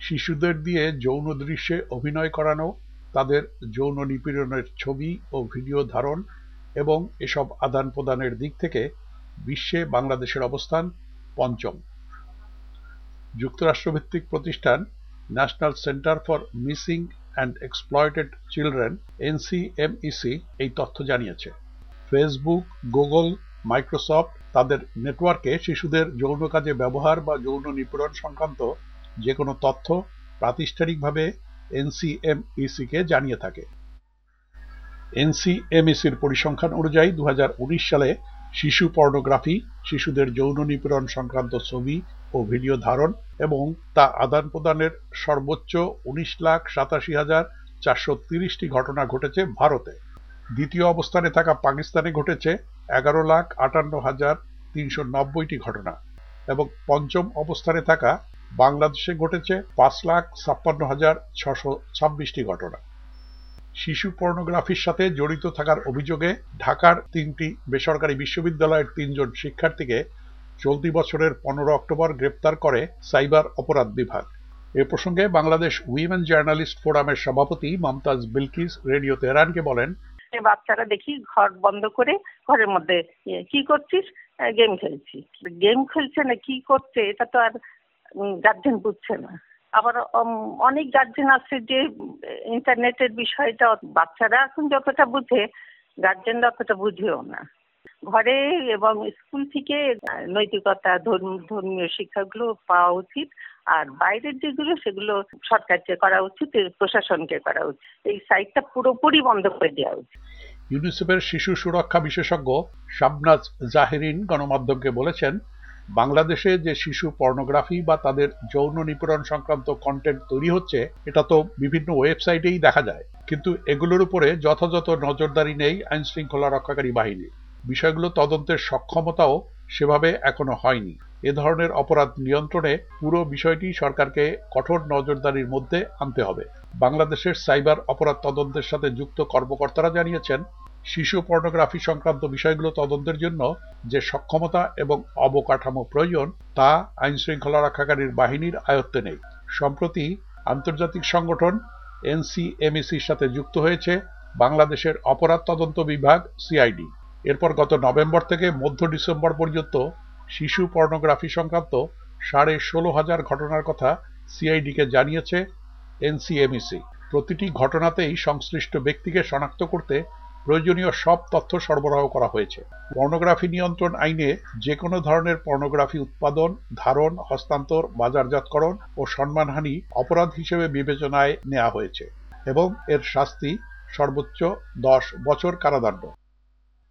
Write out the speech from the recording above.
শিশুদের দিয়ে যৌন দৃশ্যে অভিনয় করানো, তাদের যৌন নিপীড়নের ছবি ও ভিডিও ধারণ এবং এসব আদান-প্রদানের দিক থেকে বিশ্বে বাংলাদেশের অবস্থান পঞ্চম। যুক্তরাষ্ট্রভিত্তিক প্রতিষ্ঠান national centre for missing and exploited children (NCMEC) এই তথ্য জানিয়েছে। ফেসবুক, গুগল, মাইক্রোসফট তাদের নেটওয়ার্কে শিশুদের যৌন কাজে ব্যবহার বা যৌন নিপীড়ন সংক্রান্ত যে কোনো তথ্য প্রাতিষ্ঠানিকভাবে NCMEC-কে জানিয়ে থাকে। NCMEC-র পরিসংখ্যান অনুযায়ী 2019 সালে শিশু পর্নোগ্রাফি, শিশুদের যৌন নিপীড়ন সংক্রান্ত ছবি ও ভিডিও ধারণ এবং তা আদান-প্রদানের সর্বোচ্চ 19,87,430টি ঘটনা ঘটেছে ভারতে। দ্বিতীয় অবস্থানে থাকা পাকিস্তানে ঘটেছে 11,58,390টি ঘটনা এবং পঞ্চম অবস্থানে থাকা বাংলাদেশে ঘটেছে 5,56,626টি ঘটনা। শিশু পর্নোগ্রাফির সাথে জড়িত থাকার অভিযোগে ঢাকার 3টি বেসরকারি বিশ্ববিদ্যালয়ের 3 জন শিক্ষার্থীকে চলতি বছরের 15 অক্টোবর গ্রেপ্তার করে সাইবার অপরাধ বিভাগ। এ প্রসঙ্গে বাংলাদেশ উইমেন জার্নালিস্ট ফোরামের সভাপতি মমতাজ বিলকিস রেডিও তেহরানকে বলেন, বাচ্চারা দেখি ঘর বন্ধ করে ঘরের মধ্যে কি করছিস, গেম খেলছি। গেম খেলছে না কি করছে এটা তো আর গার্জেন বুঝছে না। আবার অনেক গার্জেন আছে যে ইন্টারনেটের বিষয়টা বাচ্চারা এখন যতটা বুঝে গার্জেনরা অতটা বুঝেও না। ঘরে এবং স্কুল থেকে নৈতিকতা, ধর্মীয় শিক্ষাগুলো পাওয়া উচিত, আর বাইরের যেগুলো সেগুলো সরকারকে করা উচিত, প্রশাসনকে করা উচিত। এই সাইটটা পুরোপুরি বন্ধ করে দেওয়া উচিত। ইউনিসেফের শিশু সুরক্ষা বিশেষজ্ঞ শাবনাজ জাহেরিন গণমাধ্যমকে বলেছেন, বাংলাদেশে যে শিশু পর্নোগ্রাফি বা তাদের যৌন নিপীড়ন সংক্রান্ত কন্টেন্ট তৈরি হচ্ছে এটা তো বিভিন্ন ওয়েবসাইটেই দেখা যায়, কিন্তু এগুলোর উপরে যথাযথ নজরদারি নেই আইন শৃঙ্খলা রক্ষাকারী বাহিনীর। বিষয়গুলো তদন্তের সক্ষমতাও সেভাবে এখনো হয়নি। এ ধরনের অপরাধ নিয়ন্ত্রণে পুরো বিষয়টি সরকারকে কঠোর নজরদারির মধ্যে আনতে হবে। বাংলাদেশের সাইবার অপরাধ তদন্তের সাথে যুক্ত কর্মকর্তারা জানিয়েছেন, শিশু পর্নোগ্রাফি সংক্রান্ত বিষয়গুলো তদন্তের জন্য যে সক্ষমতা এবং অবকাঠামো প্রয়োজন তা আইন শৃঙ্খলা রক্ষাকারী বাহিনীর আয়ত্তে নেই। সম্প্রতি আন্তর্জাতিক সংগঠন NCMEC-র সাথে যুক্ত হয়েছে বাংলাদেশের অপরাধ তদন্ত বিভাগ CID। এরপর গত নভেম্বর থেকে মধ্য ডিসেম্বর পর্যন্ত শিশু পর্নোগ্রাফি সংক্রান্ত 16,500 ঘটনার কথা CID-কে জানিয়েছে NCMEC। প্রতিটি ঘটনাতেই সংশ্লিষ্ট ব্যক্তিকে শনাক্ত করতে প্রয়োজনীয় সব তথ্য সরবরাহ করা হয়েছে। পর্নোগ্রাফি নিয়ন্ত্রণ আইনে যে কোনো ধরনের পর্নোগ্রাফি উৎপাদন, ধারণ, হস্তান্তর, বাজারজাতকরণ ও সম্মানহানি অপরাধ হিসেবে বিবেচনায় নেওয়া হয়েছে এবং এর শাস্তি সর্বোচ্চ 10 বছর কারাদণ্ড।